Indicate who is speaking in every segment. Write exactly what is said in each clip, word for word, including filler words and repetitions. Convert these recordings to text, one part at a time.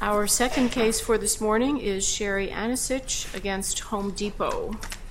Speaker 1: Our second case for this morning is Sherry Anisich against Home Depot.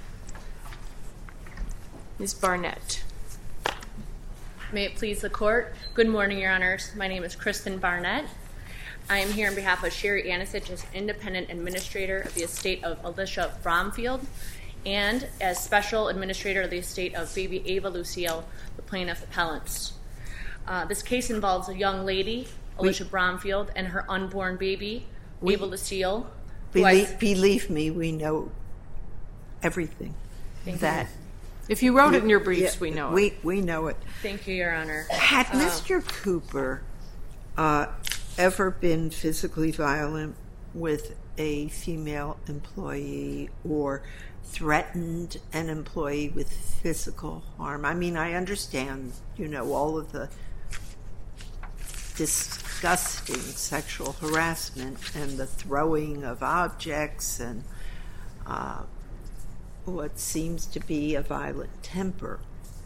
Speaker 1: Miz Barnett.
Speaker 2: May it please the court. Good morning, Your Honors. My name is Kristen Barnett. I am here on behalf of Sherry Anisich as independent administrator of the estate of Alicia Bromfield and as special administrator of the estate of baby Ava Lucille, the plaintiff appellants. Uh, this case involves a young lady, Alicia we, Bromfield, and her unborn baby, we, Ava Lucille.
Speaker 3: Believe, I, believe me, we know everything.
Speaker 1: Thank that. You. If you wrote we, it in your briefs,
Speaker 3: yeah,
Speaker 1: we know
Speaker 3: we,
Speaker 1: it.
Speaker 3: We know it.
Speaker 2: Thank you, Your Honor.
Speaker 3: Had
Speaker 2: uh,
Speaker 3: Mister Cooper uh, ever been physically violent with a female employee or threatened an employee with physical harm? I mean, I understand, you know, all of the disgusting sexual harassment and the throwing of objects and uh, what seems to be a violent temper.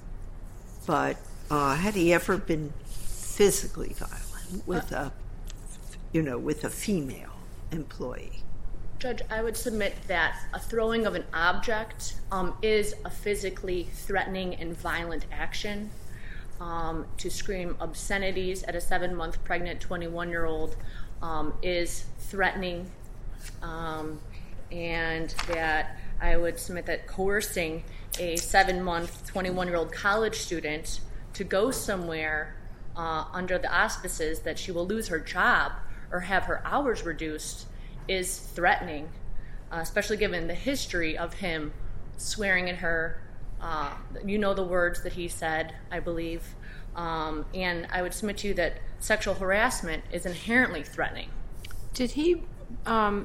Speaker 3: But uh, had he ever been physically violent with a, you know, with a female employee?
Speaker 2: Judge, I would submit that a throwing of an object um, is a physically threatening and violent action. Um, to scream obscenities at a seven-month pregnant twenty-one-year-old um, is threatening, um, and that I would submit that coercing a seven-month, twenty-one-year-old college student to go somewhere uh, under the auspices that she will lose her job or have her hours reduced is threatening, uh, especially given the history of him swearing at her. Uh, you know the words that he said, I believe. Um, and I would submit to you that sexual harassment is inherently threatening.
Speaker 1: Did he, um,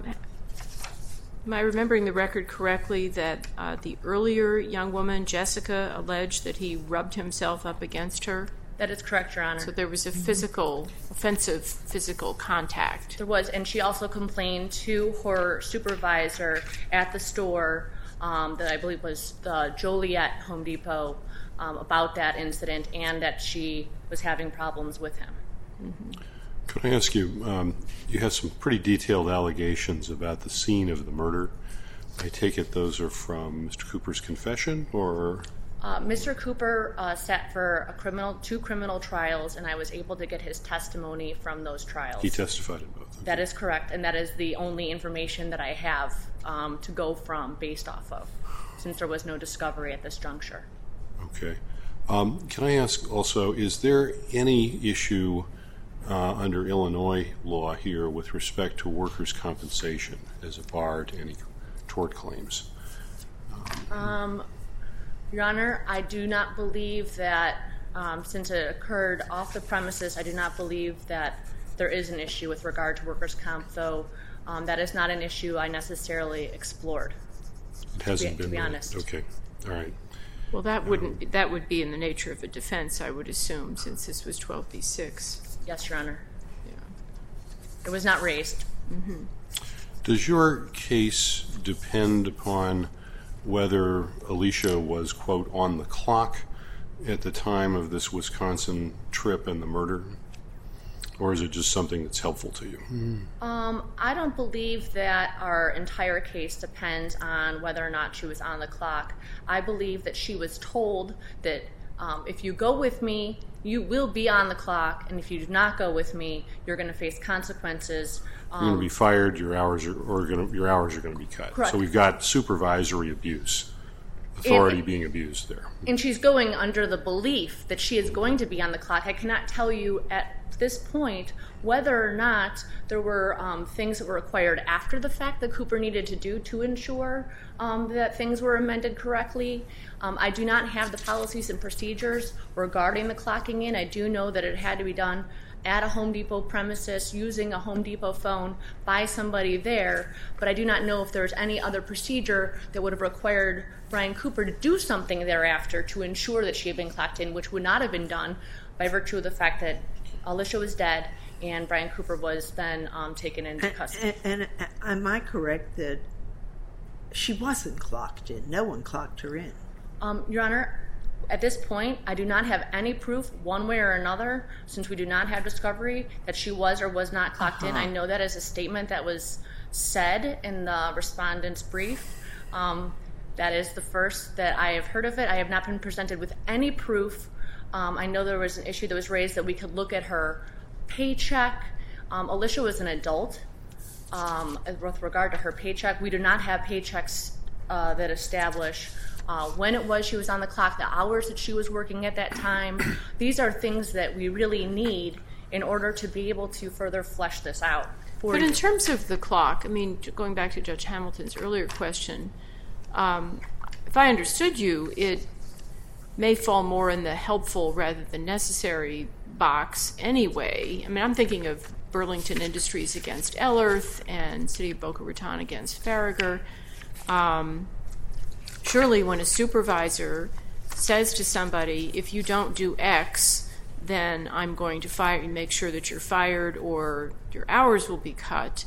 Speaker 1: am I remembering the record correctly, that uh, the earlier young woman, Jessica, alleged that he rubbed himself up against her?
Speaker 2: That is correct, Your Honor.
Speaker 1: So there was a physical, offensive physical contact.
Speaker 2: There was, and she also complained to her supervisor at the store Um, that I believe was the Joliet Home Depot um, about that incident and that she was having problems with him.
Speaker 4: Mm-hmm. Could I ask you, um, you had some pretty detailed allegations about the scene of the murder. I take it those are from Mister Cooper's confession, or?
Speaker 2: Uh, Mister Cooper uh, sat for a criminal, two criminal trials, and I was able to get his testimony from those trials.
Speaker 4: He testified in both.
Speaker 2: That is correct, and that is the only information that I have um, to go from based off of, since there was no discovery at this juncture.
Speaker 4: Okay. Um, can I ask also, is there any issue uh, under Illinois law here with respect to workers' compensation as a bar to any tort claims?
Speaker 2: Um, um, Your Honor, I do not believe that, um, since it occurred off the premises, I do not believe that there is an issue with regard to workers' comp, though um, that is not an issue I necessarily explored.
Speaker 4: It hasn't
Speaker 2: to be,
Speaker 4: been.
Speaker 2: To be honest.
Speaker 4: Okay. All right.
Speaker 1: Well, that wouldn't. That would be in the nature of a defense, I would assume, since this was twelve b six.
Speaker 2: Yes, Your Honor.
Speaker 1: Yeah.
Speaker 2: It was not raised.
Speaker 1: Mm-hmm.
Speaker 4: Does your case depend upon whether Alicia was, quote, on the clock at the time of this Wisconsin trip and the murder? Or is it just something that's helpful to you?
Speaker 2: Um, I don't believe that our entire case depends on whether or not she was on the clock. I believe that she was told that um, if you go with me, you will be on the clock, and if you do not go with me, you're going to face consequences. Um,
Speaker 4: you're going to be fired. Your hours are, or going to, your hours are going to be cut.
Speaker 2: Correct.
Speaker 4: So we've got supervisory abuse, authority
Speaker 2: and,
Speaker 4: being abused there.
Speaker 2: And she's going under the belief that she is going to be on the clock. I cannot tell you at this point whether or not there were um, things that were required after the fact that Cooper needed to do to ensure um, that things were amended correctly. Um, I do not have the policies and procedures regarding the clocking in. I do know that it had to be done at a Home Depot premises using a Home Depot phone by somebody there, but I do not know if there's any other procedure that would have required Brian Cooper to do something thereafter to ensure that she had been clocked in, which would not have been done by virtue of the fact that Alicia was dead and Brian Cooper was then um, taken into custody.
Speaker 3: And, and, and am I correct that she wasn't clocked in? No one clocked her in.
Speaker 2: Um, Your Honor, At this point, I do not have any proof one way or another, since we do not have discovery, that she was or was not clocked
Speaker 3: uh-huh.
Speaker 2: in. I know that is a statement that was said in the respondent's brief. Um, that is the first that I have heard of it. I have not been presented with any proof. Um, I know there was an issue that was raised that we could look at her paycheck. Um, Alicia was an adult. Um, with regard to her paycheck, we do not have paychecks uh, that establish Uh, when it was she was on the clock, the hours that she was working at that time. These are things that we really need in order to be able to further flesh this out.
Speaker 1: But in terms of the clock, I mean, going back to Judge Hamilton's earlier question, um, if I understood you, it may fall more in the helpful rather than necessary box anyway. I mean, I'm thinking of Burlington Industries against Ellerth and City of Boca Raton against Farragher. Um, Surely when a supervisor says to somebody, if you don't do X, then I'm going to fire you, make sure that you're fired or your hours will be cut,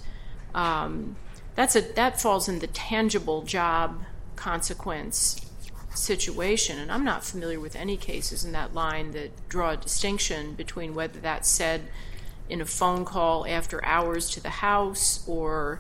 Speaker 1: um, that's a, that falls in the tangible job consequence situation. And I'm not familiar with any cases in that line that draw a distinction between whether that's said in a phone call after hours to the house or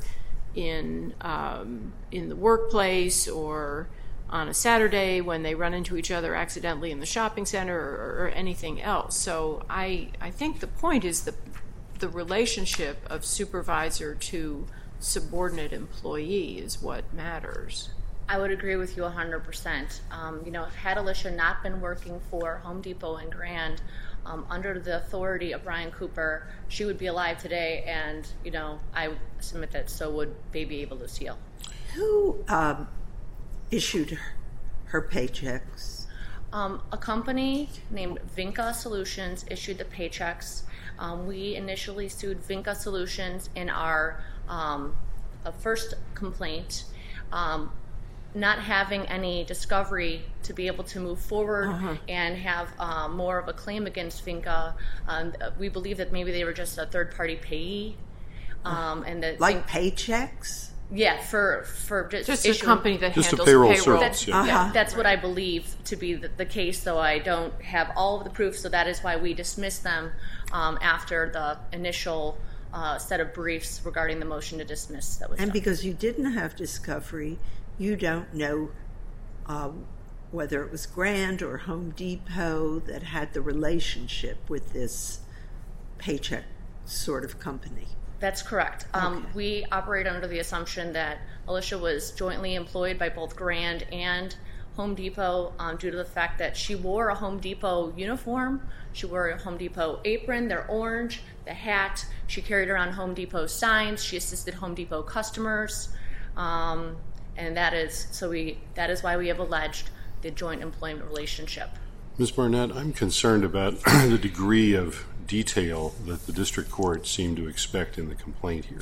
Speaker 1: in um, in the workplace or on a Saturday when they run into each other accidentally in the shopping center or, or anything else. So I, I think the point is the, the relationship of supervisor to subordinate employee is what matters.
Speaker 2: I would agree with you one hundred percent. Um, you know, had Alicia not been working for Home Depot and Grand um, under the authority of Brian Cooper, she would be alive today, and, you know, I submit that so would baby Ava Lucille.
Speaker 3: Who um, issued her, her paychecks?
Speaker 2: Um, a company named Vinca Solutions issued the paychecks. Um, we initially sued Vinca Solutions in our um, uh, first complaint. Um, not having any discovery to be able to move forward uh-huh. and have uh, more of a claim against Vinca, um, we believe that maybe they were just a third-party payee. Um, and that
Speaker 3: like Vin- paychecks?
Speaker 2: Yeah, for for just,
Speaker 1: just
Speaker 2: issuing,
Speaker 1: a company that
Speaker 4: just
Speaker 1: handles
Speaker 4: a payroll.
Speaker 1: payroll.
Speaker 4: Service,
Speaker 2: that's,
Speaker 4: yeah.
Speaker 2: yeah,
Speaker 3: Uh-huh.
Speaker 2: that's what I believe to be the, the case, though I don't have all of the proof, so that is why we dismissed them um, after the initial uh, set of briefs regarding the motion to dismiss that was
Speaker 3: And
Speaker 2: done.
Speaker 3: because you didn't have discovery, you don't know uh, whether it was Grand or Home Depot that had the relationship with this paycheck sort of company.
Speaker 2: That's correct. Um,
Speaker 3: Okay.
Speaker 2: We operate under the assumption that Alicia was jointly employed by both Grand and Home Depot um, due to the fact that she wore a Home Depot uniform. She wore a Home Depot apron, they're orange, the hat. She carried around Home Depot signs. She assisted Home Depot customers. Um, and that is so we that is why we have alleged the joint employment relationship.
Speaker 4: Miz Barnett, I'm concerned about the degree of detail that the district court seemed to expect in the complaint here.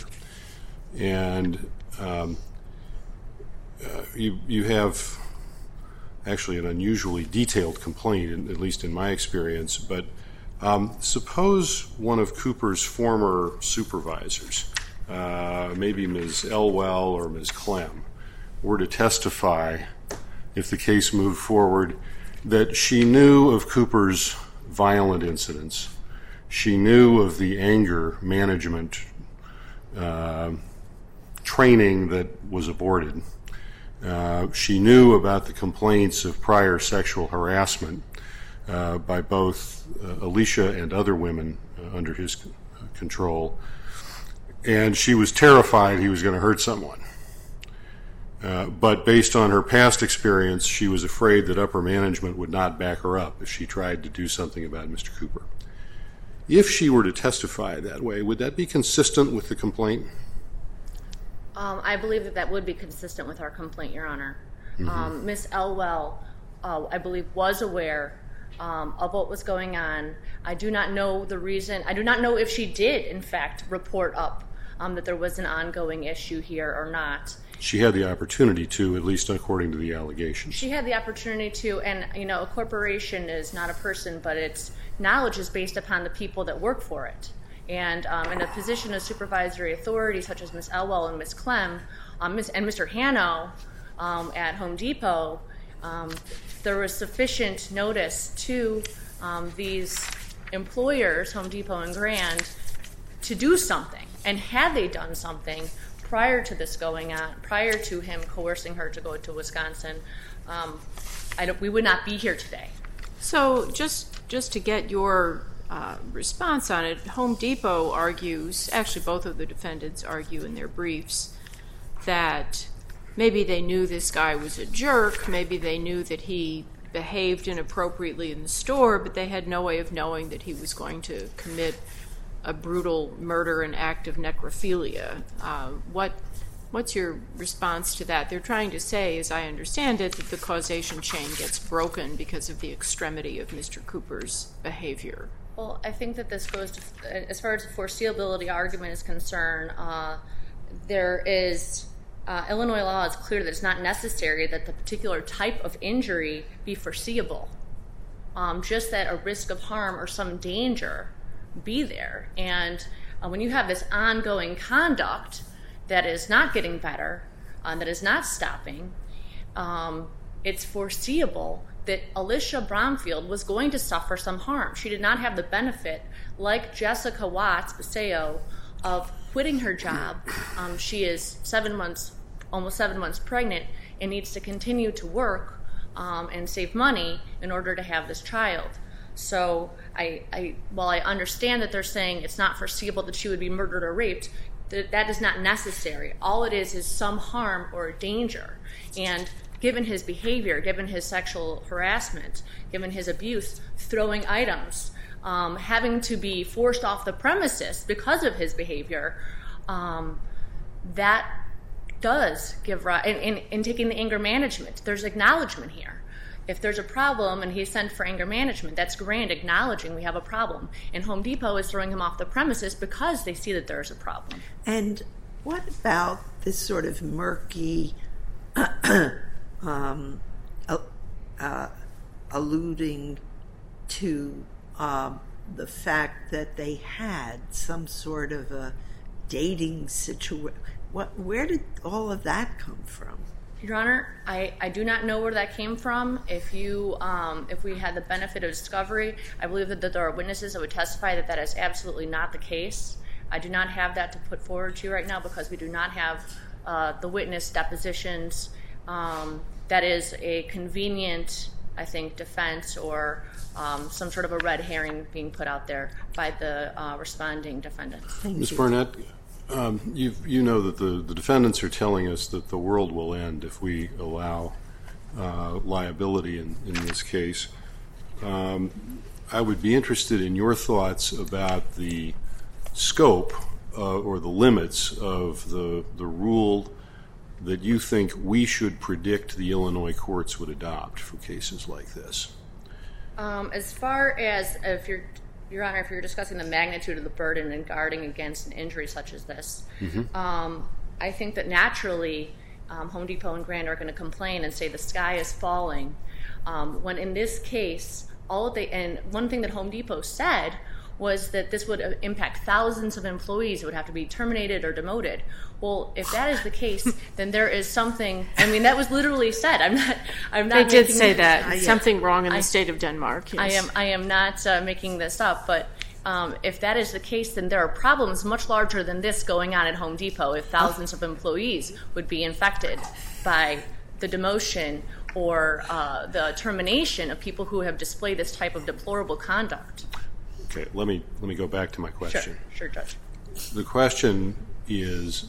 Speaker 4: And um, uh, you, you have actually an unusually detailed complaint, in, at least in my experience, but um, suppose one of Cooper's former supervisors, uh, maybe Miz Elwell or Miz Clem, were to testify, if the case moved forward, that she knew of Cooper's violent incidents. She knew of the anger management uh, training that was aborted. Uh, she knew about the complaints of prior sexual harassment uh, by both uh, Alicia and other women uh, under his c- control. And she was terrified he was going to hurt someone. Uh, but based on her past experience, she was afraid that upper management would not back her up if she tried to do something about Mister Cooper. If she were to testify that way, would that be consistent with the complaint?
Speaker 2: Um, I believe that that would be consistent with our complaint, Your Honor. Mm-hmm. Um, Miz Elwell, uh, I believe, was aware um, of what was going on. I do not know the reason. I do not know if she did, in fact, report up um, that there was an ongoing issue here or not.
Speaker 4: She had the opportunity to, at least according to the allegations.
Speaker 2: She had the opportunity to, and, you know, a corporation is not a person, but its knowledge is based upon the people that work for it. And um, in a position of supervisory authority, such as Miz Elwell and Miz Clem, um, Miz and Mister Hanno um, at Home Depot, Um, there was sufficient notice to um, these employers, Home Depot and Grand, to do something. And had they done something prior to this going on, prior to him coercing her to go to Wisconsin, um, I don't, we would not be here today.
Speaker 1: So just just to get your uh, response on it, Home Depot argues, actually both of the defendants argue in their briefs, that maybe they knew this guy was a jerk, maybe they knew that he behaved inappropriately in the store, but they had no way of knowing that he was going to commit a brutal murder and act of necrophilia. Uh, what What's your response to that? They're trying to say, as I understand it, that the causation chain gets broken because of the extremity of Mister Cooper's behavior.
Speaker 2: Well, I think that this goes to, as far as the foreseeability argument is concerned, uh, there is, uh, Illinois law is clear that it's not necessary that the particular type of injury be foreseeable. Um, just that a risk of harm or some danger be there. And uh, when you have this ongoing conduct that is not getting better, uh, that is not stopping, um, it's foreseeable that Alicia Bromfield was going to suffer some harm. She did not have the benefit, like Jessica Watts Paseo, of quitting her job. Um, she is seven months, almost seven months pregnant, and needs to continue to work um, and save money in order to have this child. So I, I, while I understand that they're saying it's not foreseeable that she would be murdered or raped, th- that is not necessary. All it is is some harm or danger. And given his behavior, given his sexual harassment, given his abuse, throwing items, um, having to be forced off the premises because of his behavior, um, that does give rise, in, in, in taking the anger management, there's acknowledgement here. If there's a problem and he's sent for anger management, that's grand, acknowledging we have a problem. And Home Depot is throwing him off the premises because they see that there's a problem.
Speaker 3: And what about this sort of murky, um, uh, uh, alluding to um, the fact that they had some sort of a dating situation? What, where did all of that come from?
Speaker 2: Your Honor, I, I do not know where that came from. If you, um, if we had the benefit of discovery, I believe that, that there are witnesses that would testify that that is absolutely not the case. I do not have that to put forward to you right now because we do not have uh, the witness depositions. Um, that is a convenient, I think, defense or um, some sort of a red herring being put out there by the uh, responding defendants.
Speaker 4: Miz Barnett, Um, you you know that the, the defendants are telling us that the world will end if we allow uh, liability in, in this case. Um, I would be interested in your thoughts about the scope uh, or the limits of the the rule that you think we should predict the Illinois courts would adopt for cases like this.
Speaker 2: Um, as far as if you're Your Honor, if you're discussing the magnitude of the burden in guarding against an injury such as this, mm-hmm. um, I think that naturally um, Home Depot and Grand are going to complain and say the sky is falling. Um, when in this case, all they and one thing that Home Depot said was that this would impact thousands of employees who would have to be terminated or demoted. Well, if that is the case, then there is something. I mean, that was literally said. I'm not. I'm not.
Speaker 1: They did
Speaker 2: making,
Speaker 1: say that.
Speaker 2: uh, yeah.
Speaker 1: Something wrong in the
Speaker 2: I,
Speaker 1: state of Denmark. Yes.
Speaker 2: I am. I am not uh, making this up. But um, if that is the case, then there are problems much larger than this going on at Home Depot. If thousands of employees would be infected by the demotion or uh, the termination of people who have displayed this type of deplorable conduct.
Speaker 4: Okay, let me let me go back to my question.
Speaker 2: Sure, sure, Judge.
Speaker 4: The question is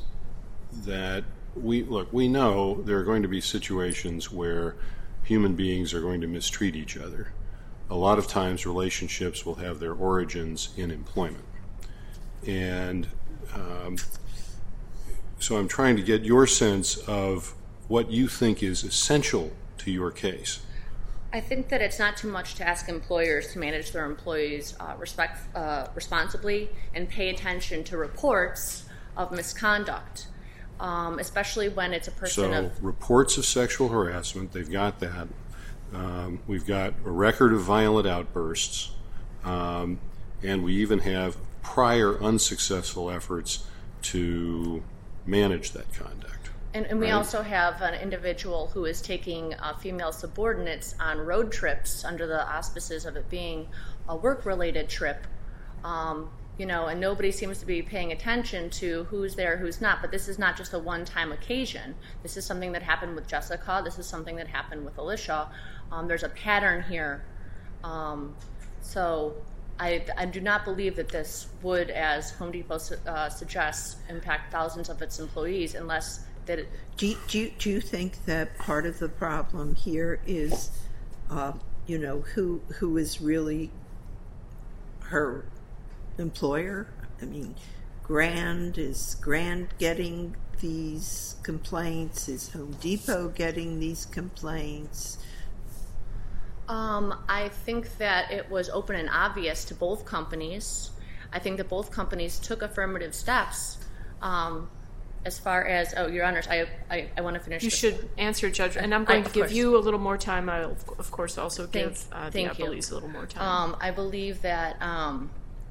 Speaker 4: that we look. We know there are going to be situations where human beings are going to mistreat each other. A lot of times, relationships will have their origins in employment, and um, so I'm trying to get your sense of what you think is essential to your case.
Speaker 2: I think that it's not too much to ask employers to manage their employees uh, respect, uh, responsibly and pay attention to reports of misconduct, um, especially when it's a person
Speaker 4: so,
Speaker 2: of...
Speaker 4: So reports of sexual harassment, they've got that. Um, we've got a record of violent outbursts, um, and we even have prior unsuccessful efforts to manage that conduct.
Speaker 2: And, and we
Speaker 4: Right.
Speaker 2: also have an individual who is taking uh, female subordinates on road trips under the auspices of it being a work-related trip. Um, you know, and nobody seems to be paying attention to who's there, who's not. But this is not just a one-time occasion. This is something that happened with Jessica. This is something that happened with Alicia. Um, there's a pattern here. Um, so I, I do not believe that this would, as Home Depot uh, suggests, impact thousands of its employees unless that it...
Speaker 3: Do you, do, you, do you think that part of the problem here is, uh, you know, who who is really her employer? I mean, Grand, is Grand getting these complaints? Is Home Depot getting these complaints?
Speaker 2: Um, I think that it was open and obvious to both companies. I think that both companies took affirmative steps. Um, as far as, oh, Your Honors, I I, I want to finish
Speaker 1: You
Speaker 2: this.
Speaker 1: should answer, Judge, and I'm going
Speaker 2: I-
Speaker 1: to
Speaker 2: of
Speaker 1: give
Speaker 2: course.
Speaker 1: you a little more time. I'll, of course, also
Speaker 2: Thank-
Speaker 1: give uh, the
Speaker 2: thank you.
Speaker 1: appellees a little more time.
Speaker 2: Um, I believe that, um,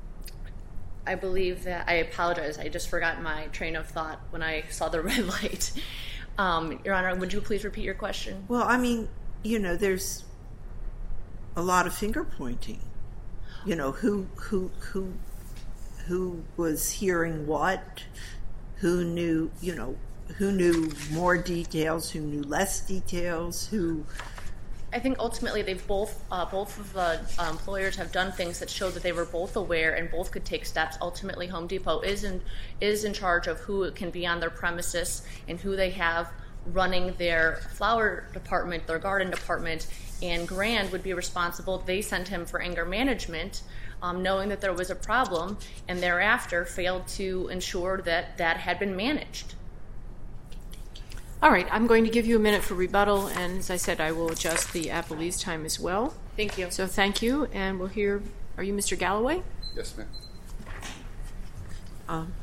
Speaker 2: I believe that, I apologize, I just forgot my train of thought when I saw the red light. Um, Your Honor, would you please repeat your question?
Speaker 3: Well, I mean, you know, there's a lot of finger pointing. You know, who who who who was hearing what, who knew, you know, who knew more details, who knew less details, who...
Speaker 2: I think ultimately they've both, uh, both of the uh, employers have done things that show that they were both aware and both could take steps. Ultimately, Home Depot is in, is in charge of who can be on their premises and who they have running their flower department, their garden department, and Grand would be responsible. They sent him for anger management, um, knowing that there was a problem, and thereafter failed to ensure that that had been managed.
Speaker 1: All right, I'm going to give you a minute for rebuttal, and as I said, I will adjust the appellee's time as well.
Speaker 2: Thank you.
Speaker 1: So thank you, and we'll hear, are you Mister Galloway?
Speaker 5: Yes, ma'am.
Speaker 3: Um,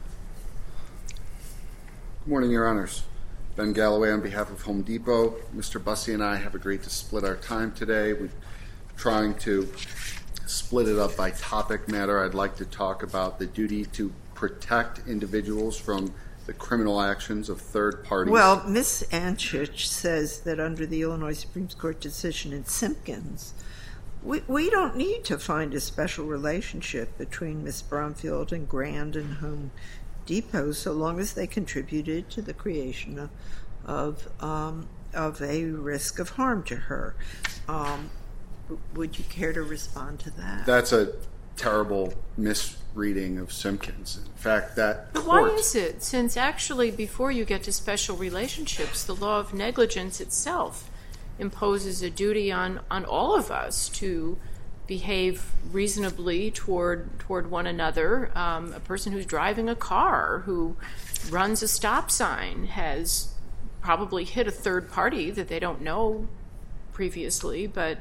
Speaker 5: Good morning, Your Honors. Ben Galloway on behalf of Home Depot. Mister Bussey and I have agreed to split our time today. We're trying to split it up by topic matter. I'd like to talk about the duty to protect individuals from the criminal actions of third parties.
Speaker 3: Well, Miz Anchich says that under the Illinois Supreme Court decision in Simpkins, we, we don't need to find a special relationship between Miz Bromfield and Grand and Home Depot so long as they contributed to the creation of of, um, of a risk of harm to her. Um, would you care to respond to that?
Speaker 5: That's a terrible misreading of Simpkins. In fact, that
Speaker 1: But
Speaker 5: court...
Speaker 1: why is it? Since actually before you get to special relationships, the law of negligence itself imposes a duty on, on all of us to behave reasonably toward toward one another. Um, a person who's driving a car, who runs a stop sign, has probably hit a third party that they don't know previously, but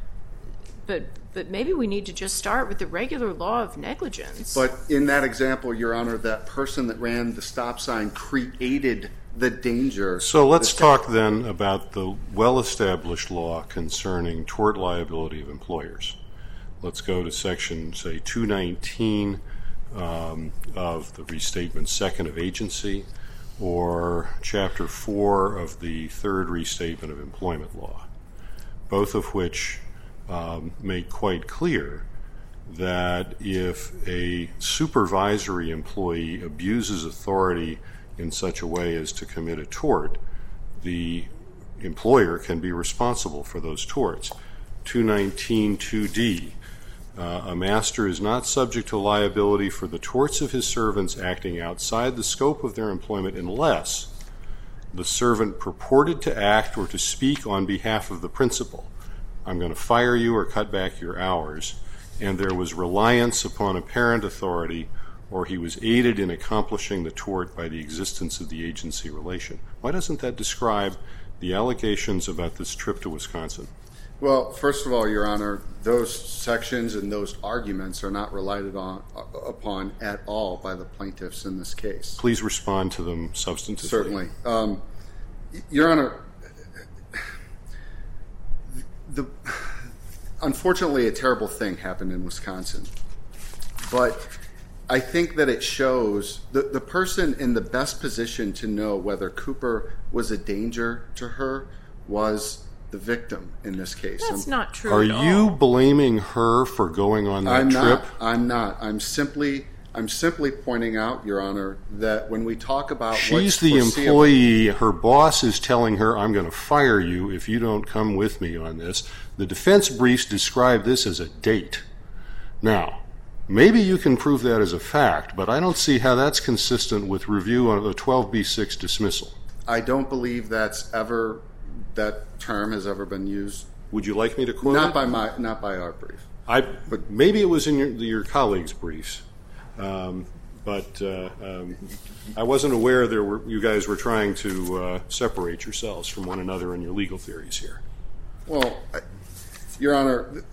Speaker 1: but but maybe we need to just start with the regular law of negligence.
Speaker 5: But in that example, Your Honor, that person that ran the stop sign created the danger.
Speaker 4: So let's
Speaker 5: The-
Speaker 4: talk then about the well-established law concerning tort liability of employers. Let's go to section, say, two nineteen um, of the restatement second of agency, or chapter four of the third restatement of employment law, both of which um, make quite clear that if a supervisory employee abuses authority in such a way as to commit a tort, the employer can be responsible for those torts. two nineteen two D, uh, a master is not subject to liability for the torts of his servants acting outside the scope of their employment unless the servant purported to act or to speak on behalf of the principal. I'm going to fire you or cut back your hours, and there was reliance upon apparent authority, or he was aided in accomplishing the tort by the existence of the agency relation. Why doesn't that describe the allegations about this trip to Wisconsin?
Speaker 5: Well, first of all, Your Honor, those sections and those arguments are not relied on, upon at all by the plaintiffs in this case.
Speaker 4: Please respond to them substantively.
Speaker 5: Certainly. Um, Your Honor, the, unfortunately, a terrible thing happened in Wisconsin. But I think that it shows the, the person in the best position to know whether Cooper was a danger to her was the victim in this case.
Speaker 1: That's
Speaker 5: I'm,
Speaker 1: not true.
Speaker 4: Are
Speaker 1: at
Speaker 4: you
Speaker 1: all.
Speaker 4: blaming her for going on that
Speaker 5: I'm
Speaker 4: trip?
Speaker 5: not. I'm not. I'm simply I'm simply pointing out, Your Honor, that when we talk about
Speaker 4: She's
Speaker 5: what's
Speaker 4: the
Speaker 5: foreseeable-
Speaker 4: employee. Her boss is telling her, I'm going to fire you if you don't come with me on this. The defense briefs describe this as a date. Now, maybe you can prove that as a fact, but I don't see how that's consistent with review of a twelve B six dismissal.
Speaker 5: I don't believe that's ever that term has ever been used.
Speaker 4: Would you like me to quote
Speaker 5: Not
Speaker 4: it?
Speaker 5: by my not by our brief.
Speaker 4: I, but maybe it was in your, your colleagues' briefs. Um, but uh, um, I wasn't aware there were you guys were trying to uh, separate yourselves from one another in your legal theories here.
Speaker 5: Well, I, Your Honor,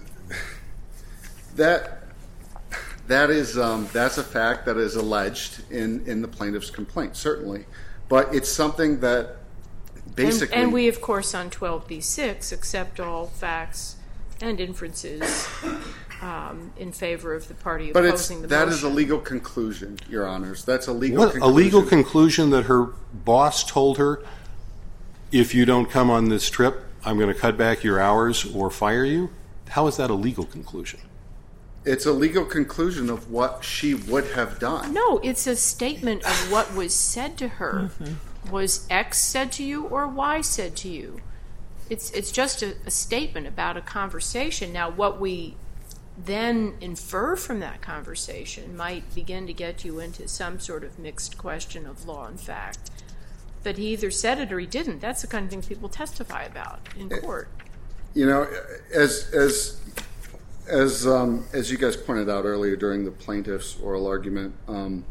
Speaker 5: that that is um, that's a fact that is alleged in, in the plaintiff's complaint, certainly. But it's something that basically
Speaker 1: And, and we, of course, on twelve B six accept all facts and inferences um, in favor of the party
Speaker 5: But it's,
Speaker 1: opposing the
Speaker 5: that
Speaker 1: motion.
Speaker 5: is a legal conclusion, Your Honors. That's a legal
Speaker 4: What,
Speaker 5: conclusion.
Speaker 4: a legal conclusion that her boss told her, if you don't come on this trip, I'm going to cut back your hours or fire you? How is that a legal conclusion?
Speaker 5: It's a legal conclusion of what she would have done.
Speaker 1: No, it's a statement of what was said to her.
Speaker 5: Mm-hmm.
Speaker 1: Was X said to you or Y said to you? It's it's just a, a statement about a conversation. Now, what we then infer from that conversation might begin to get you into some sort of mixed question of law and fact. But he either said it or he didn't. That's the kind of thing people testify about in court.
Speaker 5: You know, as as as um, as you guys pointed out earlier during the plaintiff's oral argument, um,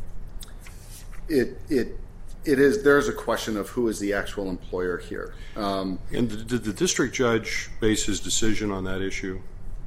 Speaker 5: it it it is there's a question of who is the actual employer here. Um,
Speaker 4: And did the district judge base his decision on that issue?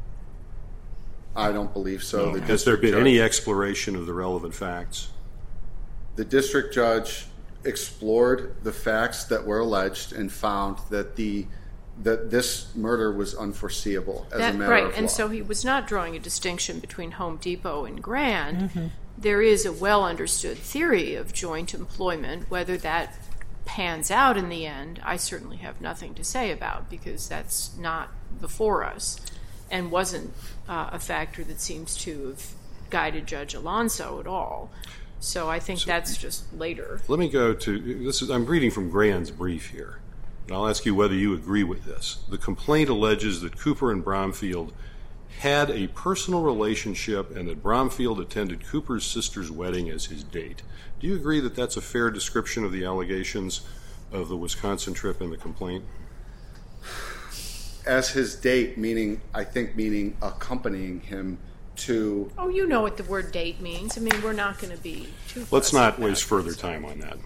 Speaker 5: I don't believe so. The
Speaker 4: Has there
Speaker 5: district
Speaker 4: been
Speaker 5: judge-
Speaker 4: any exploration of the relevant facts?
Speaker 5: The district judge explored the facts that were alleged and found that the that this murder was unforeseeable as
Speaker 1: That,
Speaker 5: a matter
Speaker 1: right,
Speaker 5: of law.
Speaker 1: and so he was not drawing a distinction between Home Depot and Grand. Mm-hmm. There is a well-understood theory of joint employment. Whether that pans out in the end, I certainly have nothing to say about because that's not before us and wasn't uh, a factor that seems to have guided Judge Alonso at all. So I think so, that's just later.
Speaker 4: Let me go to this. Is, I'm reading from Grand's brief here. And I'll ask you whether you agree with this. The complaint alleges that Cooper and Bromfield had a personal relationship and that Bromfield attended Cooper's sister's wedding as his date. Do you agree that that's a fair description of the allegations of the Wisconsin trip in the complaint?
Speaker 5: As his date, meaning, I think meaning accompanying him to...
Speaker 1: Oh, you know what the word date means. I mean, we're not going to be too...
Speaker 4: Let's not waste further time on that.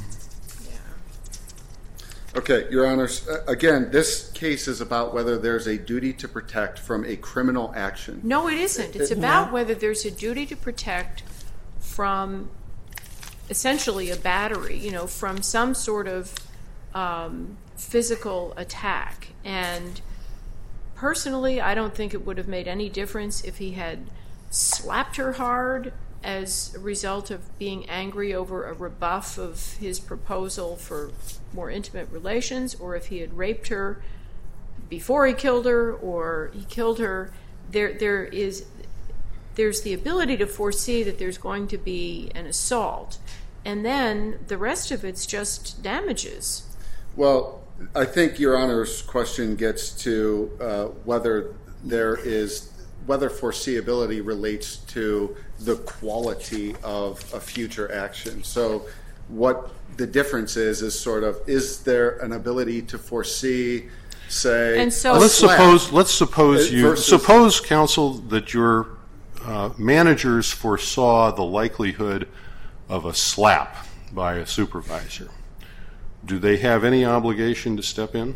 Speaker 5: Okay, Your Honors, again, this case is about whether there's a duty to protect from a criminal action.
Speaker 1: No, it isn't. It's
Speaker 5: It-
Speaker 1: about
Speaker 5: no.
Speaker 1: whether there's a duty to protect from essentially a battery, you know, from some sort of um, physical attack. And personally, I don't think it would have made any difference if he had slapped her hard as a result of being angry over a rebuff of his proposal for more intimate relations, or if he had raped her before he killed her, or he killed her. There, there is, there's the ability to foresee that there's going to be an assault, and then the rest of it's just damages.
Speaker 5: Well, I think Your Honor's question gets to uh, whether there is, whether foreseeability relates to the quality of a future action. So what the difference is, is sort of, is there an ability to foresee, say,
Speaker 1: And so-
Speaker 5: a
Speaker 4: Let's
Speaker 5: slap
Speaker 4: suppose, let's suppose you,
Speaker 5: versus-
Speaker 4: suppose, counsel, that your uh, managers foresaw the likelihood of a slap by a supervisor. Do they have any obligation to step in?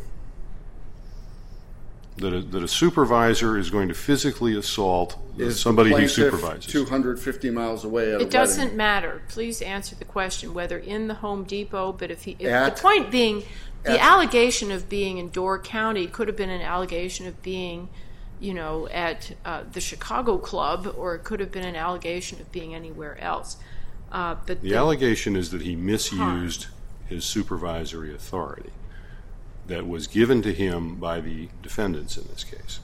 Speaker 4: That a, that a supervisor is going to physically assault
Speaker 5: is
Speaker 4: somebody
Speaker 5: the
Speaker 4: he
Speaker 5: plaintiff
Speaker 4: supervises?
Speaker 5: two hundred fifty miles away at a
Speaker 1: It doesn't
Speaker 5: wedding.
Speaker 1: matter. Please answer the question, whether in the Home Depot, but if he, if
Speaker 5: At-
Speaker 1: the point being, the
Speaker 5: at-
Speaker 1: allegation of being in Door County could have been an allegation of being, you know, at uh, the Chicago club, or it could have been an allegation of being anywhere else. Uh, but
Speaker 4: the, the allegation is that he misused harm. his supervisory authority that was given to him by the defendants in this case.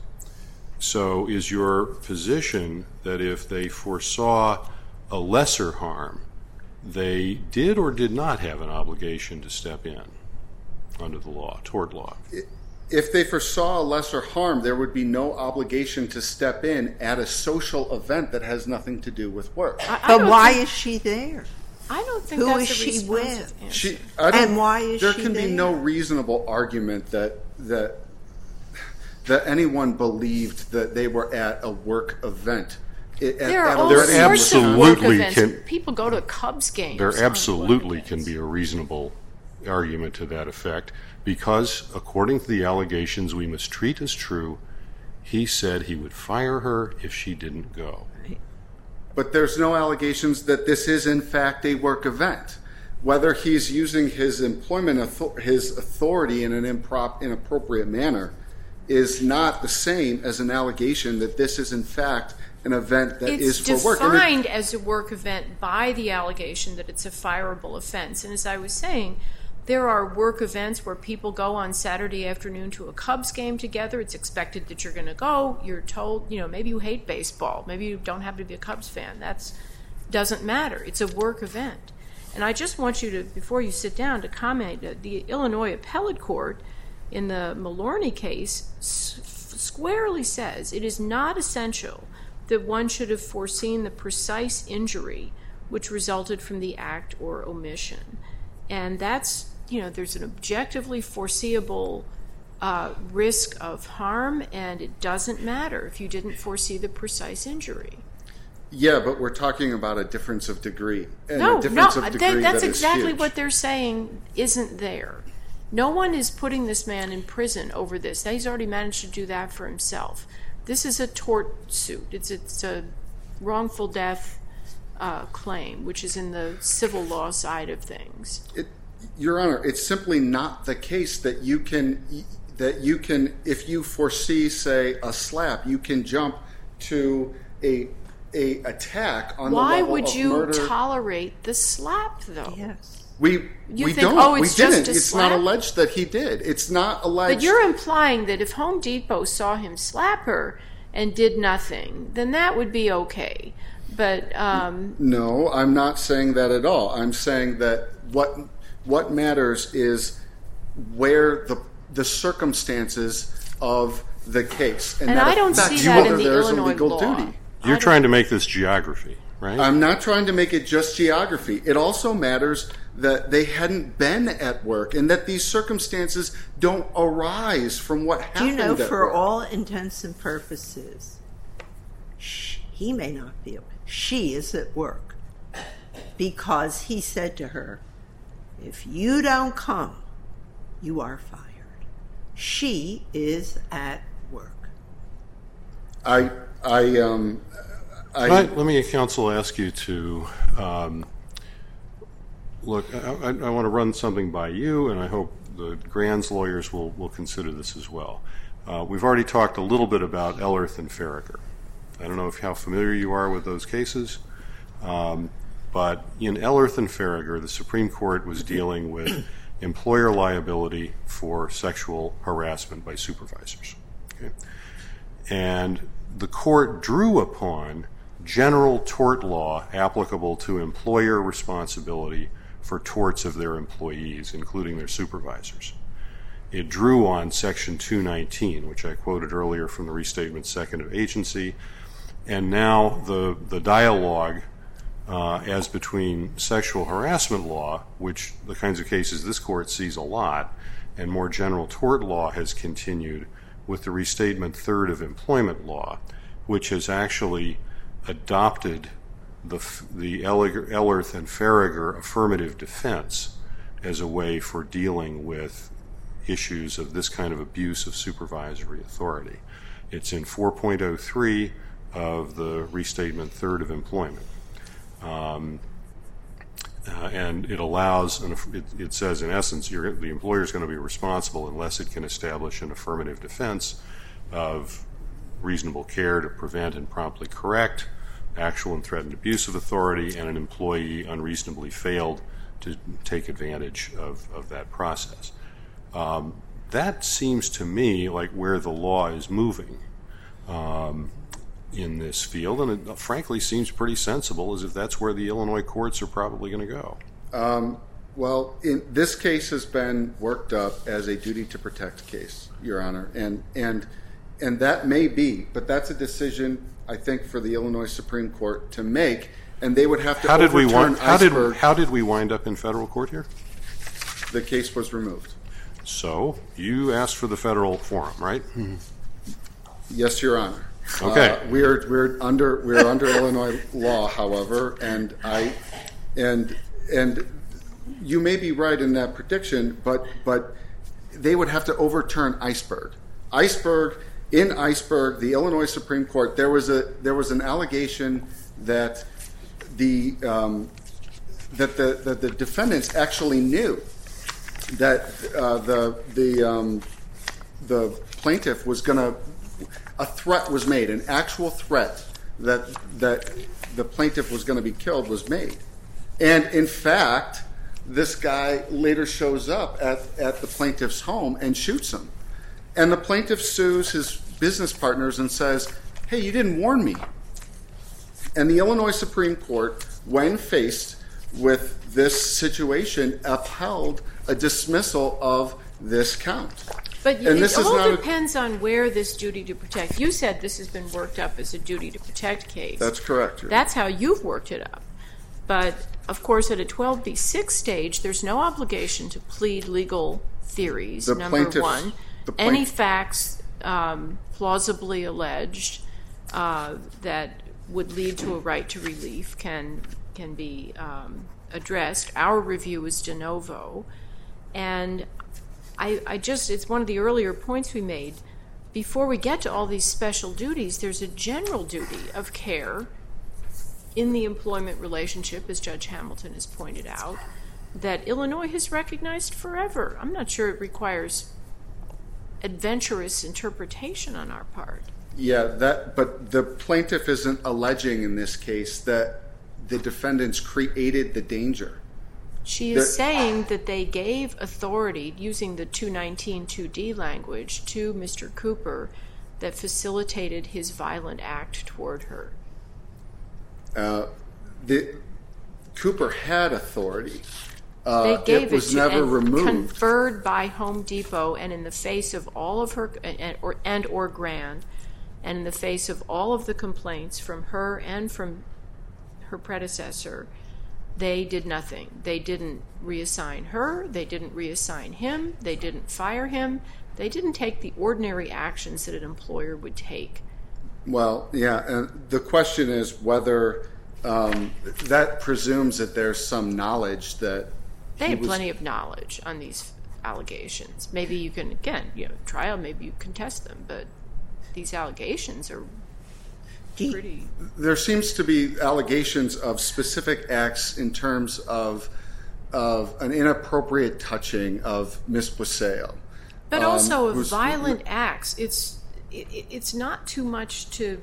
Speaker 4: So is your position that if they foresaw a lesser harm, they did or did not have an obligation to step in under the law, tort law?
Speaker 5: If they foresaw a lesser harm, there would be no obligation to step in at a social event that has nothing to do with work.
Speaker 3: I, I but why think, is she there?
Speaker 1: I don't think
Speaker 3: Who
Speaker 1: that's
Speaker 3: is
Speaker 1: a
Speaker 3: she with?
Speaker 5: She, I don't,
Speaker 3: and why is
Speaker 5: there
Speaker 3: she
Speaker 5: can
Speaker 3: there?
Speaker 5: be no reasonable argument that that that anyone believed that they were at a work event. It,
Speaker 1: there
Speaker 5: at,
Speaker 1: are all
Speaker 5: at
Speaker 1: sorts of work events.
Speaker 4: Can,
Speaker 1: People go to Cubs games.
Speaker 4: There absolutely can be a reasonable argument to that effect, because according to the allegations we must treat as true, he said he would fire her if she didn't go.
Speaker 5: But there's no allegations that this is in fact a work event. Whether he's using his employment, his authority in an improp, inappropriate manner is not the same as an allegation that this is in fact an event that
Speaker 1: it's
Speaker 5: is for work.
Speaker 1: It's defined as a work event by the allegation that it's a fireable offense. And as I was saying, there are work events where people go on Saturday afternoon to a Cubs game together. It's expected that you're going to go. You're told, you know, maybe you hate baseball. Maybe you don't happen to be a Cubs fan. That doesn't matter. It's a work event. And I just want you to, before you sit down, to comment that the Illinois Appellate Court in the Malorny case squarely says it is not essential that one should have foreseen the precise injury which resulted from the act or omission. And that's, you know, there's an objectively foreseeable uh, risk of harm, and it doesn't matter if you didn't foresee the precise injury.
Speaker 5: Yeah, but we're talking about a difference of degree. And
Speaker 1: no,
Speaker 5: a difference
Speaker 1: no,
Speaker 5: of degree
Speaker 1: they, that's
Speaker 5: that
Speaker 1: exactly
Speaker 5: is
Speaker 1: what they're saying isn't there. No one is putting this man in prison over this. He's already managed to do that for himself. This is a tort suit. It's, it's a wrongful death uh, claim, which is in the civil law side of things.
Speaker 5: It, Your Honor, it's simply not the case that you can, that you can, if you foresee, say, a slap, you can jump to a a attack on
Speaker 1: Why
Speaker 5: the level
Speaker 1: would
Speaker 5: of
Speaker 1: you
Speaker 5: murder.
Speaker 1: tolerate the slap, though?
Speaker 3: Yes.
Speaker 5: We
Speaker 1: You
Speaker 5: we
Speaker 1: think,
Speaker 5: don't.
Speaker 1: oh, it's
Speaker 5: we didn't.
Speaker 1: just a
Speaker 5: It's
Speaker 1: slap?
Speaker 5: not alleged that he did. It's not alleged.
Speaker 1: But you're implying that if Home Depot saw him slap her and did nothing, then that would be okay. But um,
Speaker 5: no, I'm not saying that at all. I'm saying that what what matters is where the the circumstances of the case, and,
Speaker 1: and
Speaker 5: that
Speaker 1: I don't
Speaker 5: affects
Speaker 1: see that
Speaker 5: whether
Speaker 1: in the
Speaker 5: there's
Speaker 1: Illinois
Speaker 5: a legal
Speaker 1: law.
Speaker 5: duty.
Speaker 4: You're trying to make this geography, right?
Speaker 5: I'm not trying to make it just geography. It also matters that they hadn't been at work and that these circumstances don't arise from what happened.
Speaker 3: Do you know,
Speaker 5: at
Speaker 3: for
Speaker 5: work.
Speaker 3: all intents and purposes, sh- he may not feel she is at work because he said to her, if you don't come, you are fired. She is at work.
Speaker 5: I, I, um, I,
Speaker 4: Let, let me, counsel, ask you to um, look. I, I, I want to run something by you, and I hope the Grand's lawyers will, will consider this as well. Uh, we've already talked a little bit about Ellerth and Farragher. I don't know if how familiar you are with those cases, um, but in Ellerth and Farragher, the Supreme Court was dealing with employer liability for sexual harassment by supervisors. Okay? And the court drew upon general tort law applicable to employer responsibility for torts of their employees, including their supervisors. It drew on Section two nineteen, which I quoted earlier from the Restatement Second of Agency, and now the, the dialogue uh, as between sexual harassment law, which the kinds of cases this court sees a lot, and more general tort law has continued with the Restatement Third of Employment Law, which has actually adopted the, the Ellerth and Farragher affirmative defense as a way for dealing with issues of this kind of abuse of supervisory authority. It's in four point oh three of the Restatement Third of Employment. Um, uh, and it allows, and it, it says in essence, you're, the employer is going to be responsible unless it can establish an affirmative defense of reasonable care to prevent and promptly correct actual and threatened abuse of authority, and an employee unreasonably failed to take advantage of, of that process. Um, that seems to me like where the law is moving um, in this field, and it frankly seems pretty sensible, as if that's where the Illinois courts are probably going to go.
Speaker 5: Um, well, in, this case has been worked up as a duty to protect case, Your Honor, and and and that may be, but that's a decision I think for the Illinois Supreme Court to make, and they would have to
Speaker 4: how did
Speaker 5: overturn
Speaker 4: we wind, how
Speaker 5: Iceberg.
Speaker 4: did how did we wind up in federal court here?
Speaker 5: The case was removed.
Speaker 4: So you asked for the federal forum, right?
Speaker 5: Yes, Your Honor.
Speaker 4: Okay.
Speaker 5: Uh, we're we're under we're under Illinois law, however, and I and and you may be right in that prediction, but but they would have to overturn Iceberg. Iceberg in Iceberg, the Illinois Supreme Court, there was a there was an allegation that the um, that the that the defendants actually knew that uh, the the um, the plaintiff was going to. A threat was made, an actual threat that that the plaintiff was going to be killed was made. And in fact, this guy later shows up at, at the plaintiff's home and shoots him. And the plaintiff sues his business partners and says, hey, you didn't warn me. And the Illinois Supreme Court, when faced with this situation, upheld a dismissal of this count.
Speaker 1: But
Speaker 5: and
Speaker 1: it
Speaker 5: this
Speaker 1: all
Speaker 5: is not
Speaker 1: depends a, on where this duty to protect. You said this has been worked up as a duty to protect case.
Speaker 5: That's correct.
Speaker 1: That's how you've worked it up. But, of course, at a twelve B six stage, there's no obligation to plead legal theories,
Speaker 5: the
Speaker 1: number one.
Speaker 5: The
Speaker 1: Any facts um, plausibly alleged uh, that would lead to a right to relief can, can be um, addressed. Our review is de novo. And I, I just, it's one of the earlier points we made. Before we get to all these special duties, there's a general duty of care in the employment relationship, as Judge Hamilton has pointed out, that Illinois has recognized forever. I'm not sure it requires adventurous interpretation on our part.
Speaker 5: Yeah, that. But the plaintiff isn't alleging in this case that the defendants created the danger.
Speaker 1: She is saying that they gave authority, using the two nineteen two D language, to Mister Cooper that facilitated his violent act toward her.
Speaker 5: Uh, the, Cooper had authority. Uh,
Speaker 1: they gave
Speaker 5: it was
Speaker 1: it to,
Speaker 5: never
Speaker 1: and
Speaker 5: removed.
Speaker 1: Conferred by Home Depot, and in the face of all of her, and or, and or Grand, and in the face of all of the complaints from her and from her predecessor, they did nothing. They didn't reassign her. They didn't reassign him. They didn't fire him. They didn't take the ordinary actions that an employer would take.
Speaker 5: Well, yeah, and the question is whether um, that presumes that there's some knowledge that
Speaker 1: they had
Speaker 5: was,
Speaker 1: plenty of knowledge on these allegations. Maybe you can, again, you know, trial, maybe you contest them, but these allegations are pretty.
Speaker 5: There seems to be allegations of specific acts in terms of of an inappropriate touching of Miss Busseo.
Speaker 1: But
Speaker 5: um,
Speaker 1: also of
Speaker 5: was,
Speaker 1: violent acts. It's it, it's not too much to.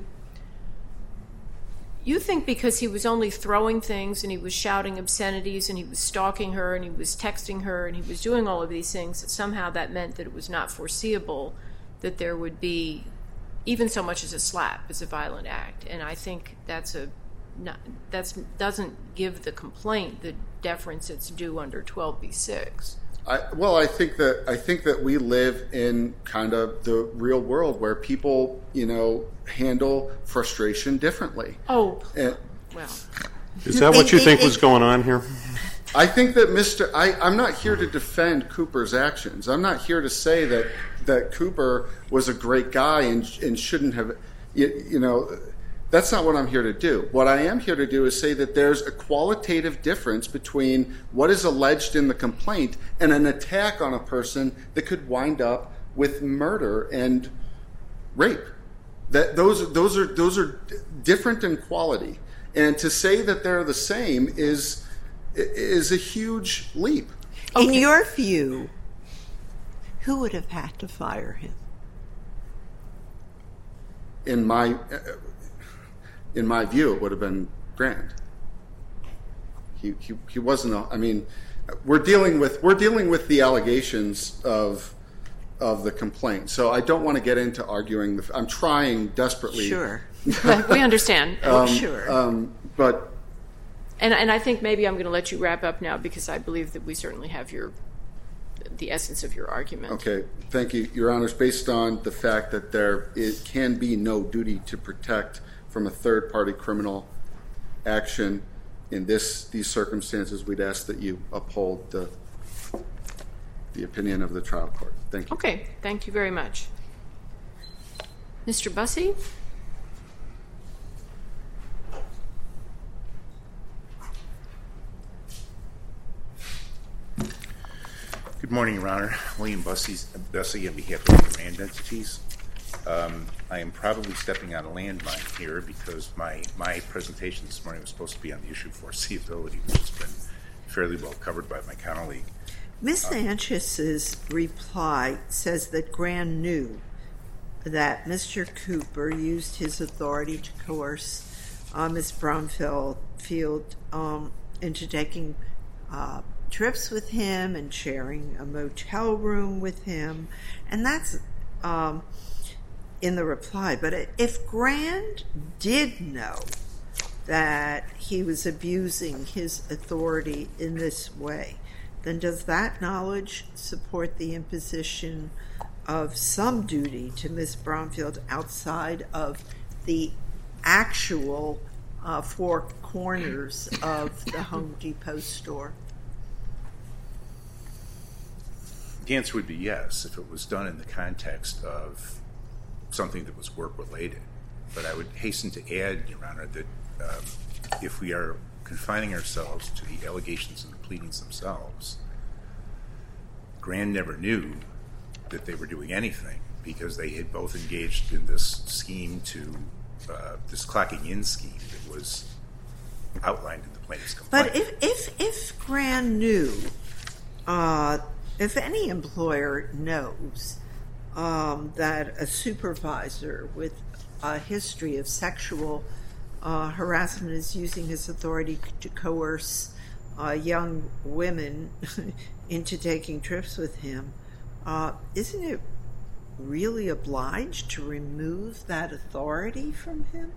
Speaker 1: You think because he was only throwing things and he was shouting obscenities and he was stalking her and he was texting her and he was doing all of these things, that somehow that meant that it was not foreseeable that there would be even so much as a slap as a violent act. And I think that's a not, that's doesn't give the complaint the deference it's due under twelve B six.
Speaker 5: I, well, I think that I think that we live in kind of the real world where people, you know, handle frustration differently.
Speaker 1: Oh,
Speaker 5: and,
Speaker 1: well.
Speaker 4: Is that what you think was going on here?
Speaker 5: I think that Mister I, I'm not here to defend Cooper's actions. I'm not here to say that that Cooper was a great guy and, and shouldn't have, you, you know, that's not what I'm here to do. What I am here to do is say that there's a qualitative difference between what is alleged in the complaint and an attack on a person that could wind up with murder and rape. That those those are those are different in quality, and to say that they're the same is is a huge leap.
Speaker 3: In your view, who would have had to fire him?
Speaker 5: in my in my view, it would have been Grand. He he, he wasn't. A, I mean, we're dealing with we're dealing with the allegations of of the complaint. So I don't want to get into arguing. The, I'm trying desperately.
Speaker 3: Sure.
Speaker 1: We understand.
Speaker 3: um, sure.
Speaker 5: Um, but.
Speaker 1: And, and I think maybe I'm going to let you wrap up now because I believe that we certainly have your the essence of your argument.
Speaker 5: Okay, thank you, Your Honors. Based on the fact that there it can be no duty to protect from a third-party criminal action in this these circumstances, we'd ask that you uphold the the opinion of the trial court. Thank you.
Speaker 1: Okay, thank you very much. Mister Bussey?
Speaker 6: Good morning, Your Honor. William Bussey, Bussey on behalf of the Grand entities. Um, I am probably stepping on a landmine here because my, my presentation this morning was supposed to be on the issue of foreseeability, which has been fairly well covered by my colleague.
Speaker 3: Miz Sanchez's reply says that Grand knew that Mister Cooper used his authority to coerce uh, Miz Bromfield um, into taking uh, trips with him and sharing a motel room with him, and that's um, in the reply. But if Grand did know that he was abusing his authority in this way, then does that knowledge support the imposition of some duty to Miz Bromfield outside of the actual uh, four corners of the Home Depot store?
Speaker 6: The answer would be yes, if it was done in the context of something that was work-related. But I would hasten to add, Your Honor, that um, if we are confining ourselves to the allegations and the pleadings themselves, Grand never knew that they were doing anything because they had both engaged in this scheme to, uh, this clocking in scheme that was outlined in the plaintiff's complaint.
Speaker 3: But if, if, if Grand knew, uh, if any employer knows um, that a supervisor with a history of sexual uh, harassment is using his authority to coerce uh, young women into taking trips with him, uh, isn't it really obliged to remove that authority from him?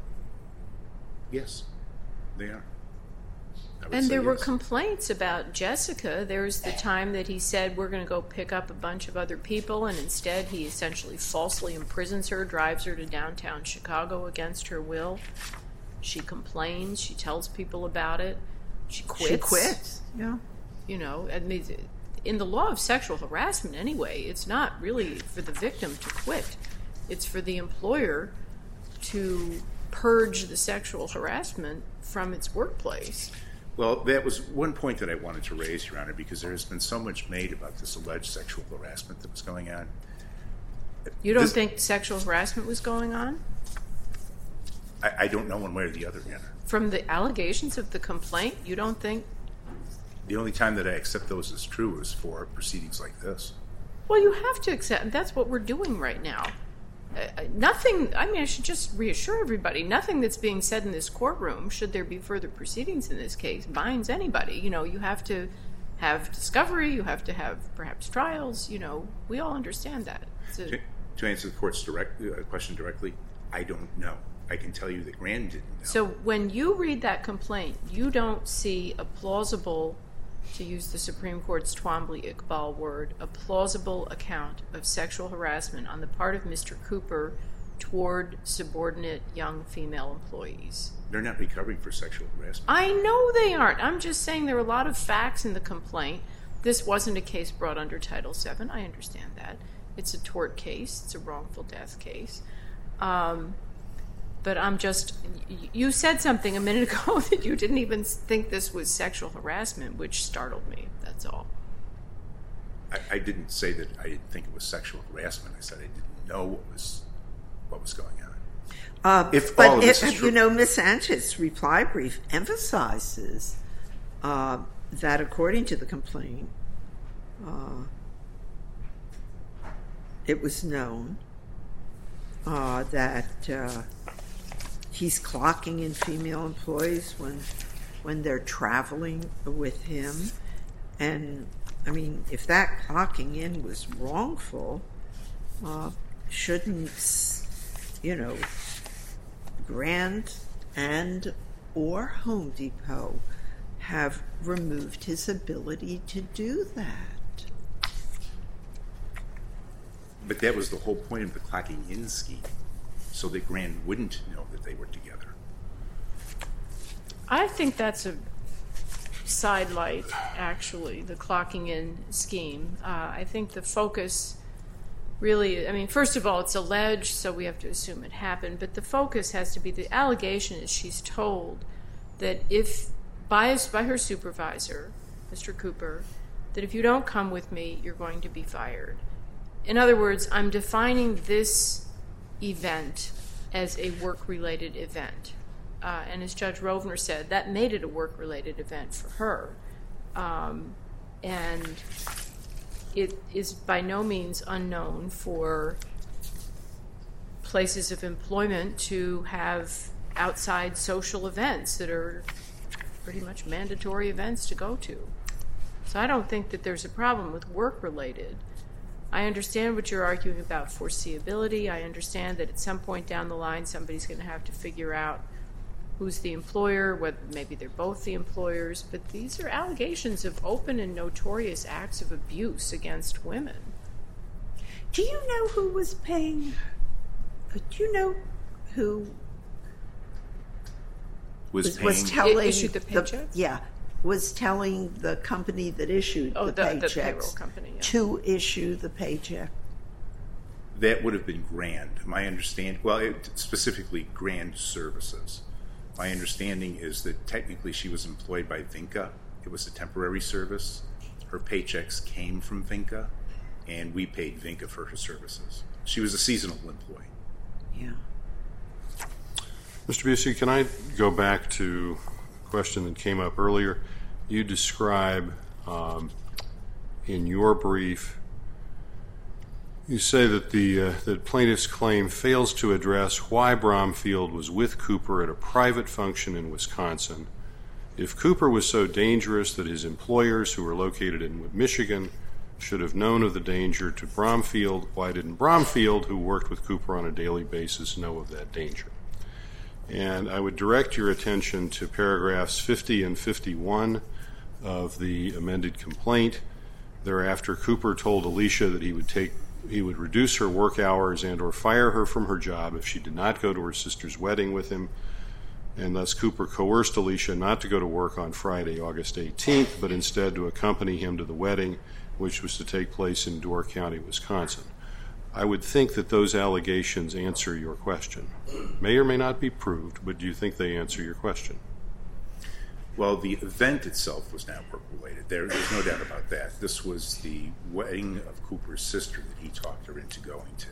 Speaker 6: Yes, they are.
Speaker 1: And there
Speaker 6: yes.
Speaker 1: were complaints about Jessica. There's the time that he said, we're going to go pick up a bunch of other people, and instead he essentially falsely imprisons her, drives her to downtown Chicago against her will. She complains. She tells people about it. She quits.
Speaker 3: She quits, yeah.
Speaker 1: You know, I mean, in the law of sexual harassment anyway, it's not really for the victim to quit. It's for the employer to purge the sexual harassment from its workplace.
Speaker 6: Well, that was one point that I wanted to raise, Your Honor, because there has been so much made about this alleged sexual harassment that was going on.
Speaker 1: You don't
Speaker 6: this,
Speaker 1: think sexual harassment was going on?
Speaker 6: I, I don't know one way or the other, Your Honor.
Speaker 1: From the allegations of the complaint, you don't think?
Speaker 6: The only time that I accept those as true is for proceedings like this.
Speaker 1: Well, you have to accept. That's what we're doing right now. Uh, nothing, I mean, I should just reassure everybody, nothing that's being said in this courtroom, should there be further proceedings in this case, binds anybody. You know, you have to have discovery, you have to have perhaps trials, you know, we all understand that. A,
Speaker 6: to, to answer the court's direct, uh, question directly, I don't know. I can tell you that Grand didn't know.
Speaker 1: So when you read that complaint, you don't see a plausible, to use the Supreme Court's Twombly-Iqbal word, a plausible account of sexual harassment on the part of Mister Cooper toward subordinate young female employees.
Speaker 6: They're not recovering for sexual harassment.
Speaker 1: I know they aren't. I'm just saying there are a lot of facts in the complaint. This wasn't a case brought under Title seven. I understand that. It's a tort case. It's a wrongful death case. Um, but I'm just, you said something a minute ago that you didn't even think this was sexual harassment, which startled me. That's all.
Speaker 6: I, I didn't say that I didn't think it was sexual harassment. I said I didn't know what was what was going on.
Speaker 3: Uh,
Speaker 6: if
Speaker 3: but
Speaker 6: all of this
Speaker 3: it,
Speaker 6: is true,
Speaker 3: you know, Miz Sanchez's reply brief emphasizes uh, that according to the complaint, uh, it was known uh, that uh, he's clocking in female employees when when they're traveling with him. And, I mean, if that clocking in was wrongful, uh, shouldn't, you know, Grand and or Home Depot have removed his ability to do that?
Speaker 6: But that was the whole point of the clocking in scheme, so that Grand wouldn't know that they were together.
Speaker 1: I think that's a sidelight, actually, the clocking in scheme. Uh, I think the focus really, I mean, first of all, it's alleged, so we have to assume it happened, but the focus has to be, the allegation is she's told that if, by, by her supervisor, Mister Cooper, that if you don't come with me, you're going to be fired. In other words, I'm defining this event as a work-related event. Uh, and as Judge Rovner said, that made it a work-related event for her. Um, and it is by no means unknown for places of employment to have outside social events that are pretty much mandatory events to go to. So I don't think that there's a problem with work-related. I understand what you're arguing about foreseeability. I understand that at some point down the line somebody's going to have to figure out who's the employer, whether maybe they're both the employers, but these are allegations of open and notorious acts of abuse against women.
Speaker 3: Do you know who was paying? Do you know who
Speaker 6: Was,
Speaker 3: was,
Speaker 6: paying,
Speaker 3: was telling
Speaker 1: issued the paychecks?
Speaker 3: Yeah, was telling the company that issued
Speaker 1: Oh,
Speaker 3: the,
Speaker 1: the,
Speaker 3: paychecks
Speaker 1: the payroll company, yeah.
Speaker 3: to issue the paycheck.
Speaker 6: that would have been Grand. My understanding, well, it, specifically Grand Services. My understanding is that technically she was employed by Vinca. It was a temporary service. Her paychecks came from Vinca, and we paid Vinca for her services. She was a seasonal employee.
Speaker 3: Yeah.
Speaker 4: Mister Busey, can I go back to a question that came up earlier? You describe um, in your brief, you say that the uh, that plaintiff's claim fails to address why Bromfield was with Cooper at a private function in Wisconsin. If Cooper was so dangerous that his employers, who were located in Michigan, should have known of the danger to Bromfield, why didn't Bromfield, who worked with Cooper on a daily basis, know of that danger? And I would direct your attention to paragraphs fifty and fifty-one of the amended complaint. Thereafter, Cooper told Alicia that he would take he would reduce her work hours and or fire her from her job if she did not go to her sister's wedding with him. And thus Cooper coerced Alicia not to go to work on Friday, August eighteenth, but instead to accompany him to the wedding, which was to take place in Door County, Wisconsin. I would think that those allegations answer your question. May or may not be proved, but do you think they answer your question?
Speaker 6: Well, the event itself was not work-related. There, there's no doubt about that. This was the wedding of Cooper's sister that he talked her into going to.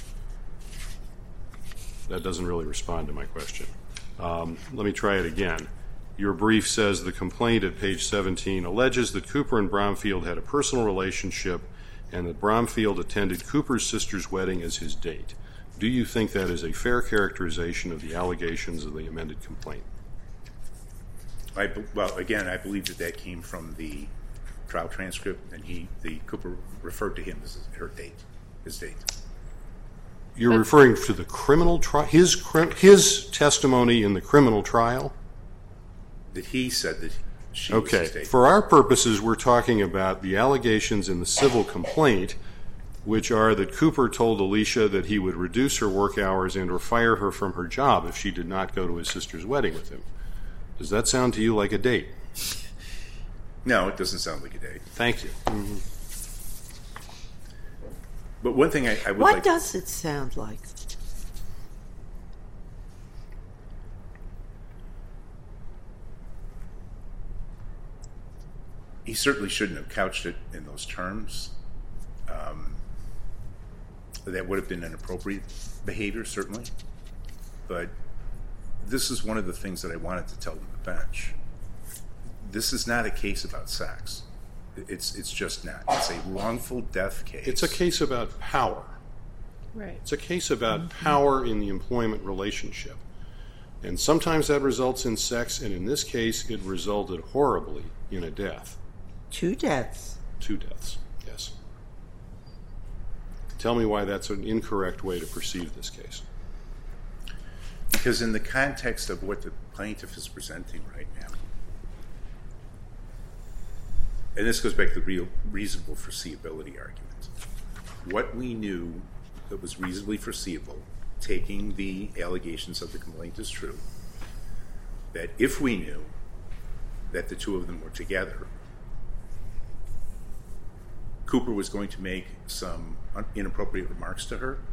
Speaker 4: That doesn't really respond to my question. Um, let me try it again. Your brief says the complaint at page seventeen alleges that Cooper and Bromfield had a personal relationship and that Bromfield attended Cooper's sister's wedding as his date. Do you think that is a fair characterization of the allegations of the amended complaint?
Speaker 6: I, well, again, I believe that that came from the trial transcript, and he, the Cooper, referred to him as her date, his date.
Speaker 4: You're but, referring to the criminal trial, his his testimony in the criminal trial?
Speaker 6: That he said that she
Speaker 4: okay.
Speaker 6: was his date.
Speaker 4: For our purposes, we're talking about the allegations in the civil complaint, which are that Cooper told Alicia that he would reduce her work hours and or fire her from her job if she did not go to his sister's wedding with him. Does that sound to you like a date?
Speaker 6: No, it doesn't sound like a date.
Speaker 4: Thank you. Mm-hmm.
Speaker 6: But one thing I, I would
Speaker 3: what
Speaker 6: like...
Speaker 3: What does it sound like?
Speaker 6: He certainly shouldn't have couched it in those terms. Um, that would have been inappropriate behavior, certainly. But this is one of the things that I wanted to tell the bench. This is not a case about sex. It's it's just not. It's a wrongful death case.
Speaker 4: It's a case about power.
Speaker 1: Right.
Speaker 4: It's a case about power in the employment relationship. And sometimes that results in sex, and in this case, it resulted horribly in a death.
Speaker 3: Two deaths.
Speaker 4: Two deaths, yes. Tell me why that's an incorrect way to perceive this case.
Speaker 6: Because in the context of what the plaintiff is presenting right now, and this goes back to the real reasonable foreseeability argument, what we knew that was reasonably foreseeable, taking the allegations of the complaint as true, that if we knew that the two of them were together, Cooper was going to make some inappropriate remarks to her.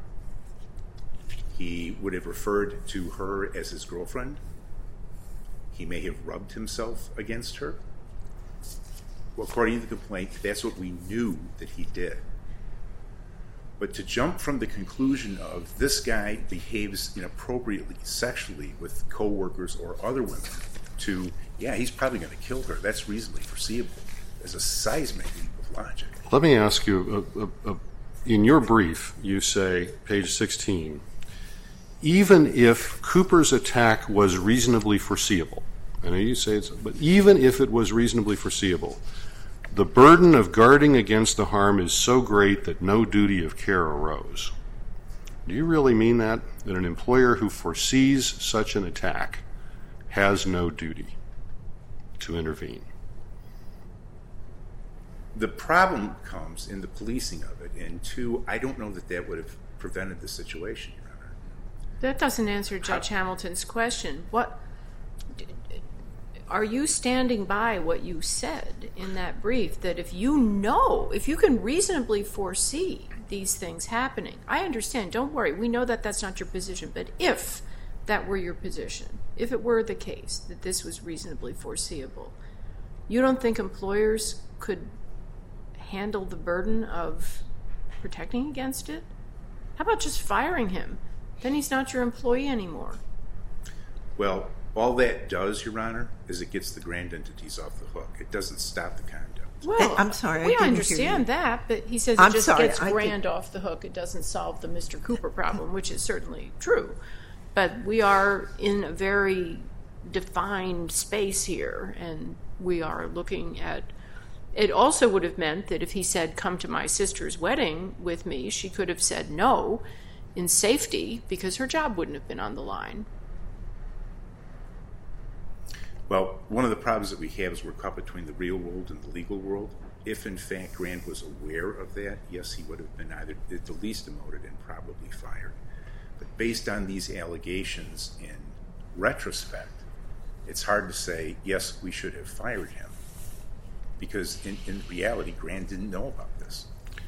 Speaker 6: He would have referred to her as his girlfriend. He may have rubbed himself against her. Well, according to the complaint, that's what we knew that he did. But to jump from the conclusion of this guy behaves inappropriately sexually with coworkers or other women to, yeah, he's probably going to kill her, that's reasonably foreseeable. There's a seismic leap of logic.
Speaker 4: Let me ask you, uh, uh, uh, in your brief, you say, page sixteen, even if Cooper's attack was reasonably foreseeable, I know you say it's, but even if it was reasonably foreseeable, the burden of guarding against the harm is so great that no duty of care arose. Do you really mean that? That an employer who foresees such an attack has no duty to intervene?
Speaker 6: The problem comes in the policing of it, and two, I don't know that that would have prevented the situation, Your Honor.
Speaker 1: That doesn't answer Judge Hamilton's question. What are you standing by what you said in that brief, that if you know, if you can reasonably foresee these things happening, I understand, don't worry, we know that that's not your position, but if that were your position, if it were the case that this was reasonably foreseeable, you don't think employers could handle the burden of protecting against it? How about just firing him? Then he's not your employee anymore.
Speaker 6: Well, all that does, Your Honor, is it gets the grand entities off the hook. It doesn't stop the conduct.
Speaker 1: Well,
Speaker 3: I'm sorry, I
Speaker 1: we
Speaker 3: didn't
Speaker 1: understand
Speaker 3: hear you.
Speaker 1: that, but he says it
Speaker 3: I'm
Speaker 1: just
Speaker 3: sorry,
Speaker 1: gets
Speaker 3: I
Speaker 1: grand
Speaker 3: did-
Speaker 1: off the hook. It doesn't solve the Mister Cooper problem, which is certainly true. But we are in a very defined space here, and we are looking at... It also would have meant that if he said, come to my sister's wedding with me, she could have said no in safety because her job wouldn't have been on the line.
Speaker 6: Well, one of the problems that we have is we're caught between the real world and the legal world. If, in fact, Rand was aware of that, yes, he would have been either at the least demoted and probably fired. But based on these allegations in retrospect, it's hard to say, yes, we should have fired him. Because in, in reality, Grant didn't know about this.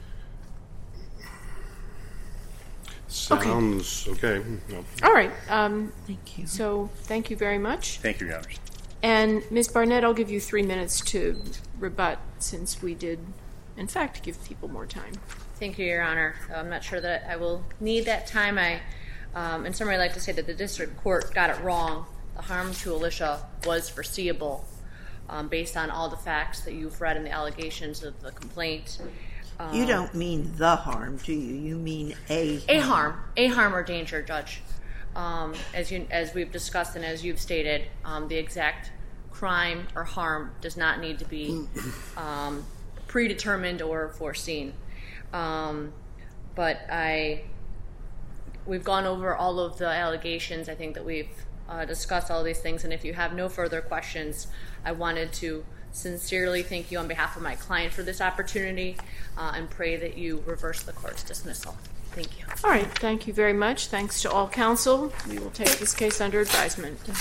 Speaker 4: Sounds okay. okay. No.
Speaker 1: All right. Um,
Speaker 3: Thank you.
Speaker 1: so thank you very much.
Speaker 6: Thank you, Your Honor.
Speaker 1: And Miz Barnett, I'll give you three minutes to rebut since we did, in fact, give people more time.
Speaker 2: Thank you, Your Honor. I'm not sure that I will need that time. I, um, in summary, I'd like to say that the district court got it wrong. The harm to Alicia was foreseeable um, based on all the facts that you've read in the allegations of the complaint. Um,
Speaker 3: You don't mean the harm, do you? You mean a
Speaker 2: a harm, a harm or danger, Judge. Um, as you, as we've discussed and as you've stated, um, the exact crime or harm does not need to be um, predetermined or foreseen. Um, but I, we've gone over all of the allegations. I think that we've uh, discussed all of these things. And if you have no further questions, I wanted to sincerely thank you on behalf of my client for this opportunity uh, and pray that you reverse the court's dismissal. Thank you.
Speaker 1: All right. Thank you very much. Thanks to all counsel. We will take this case under advisement.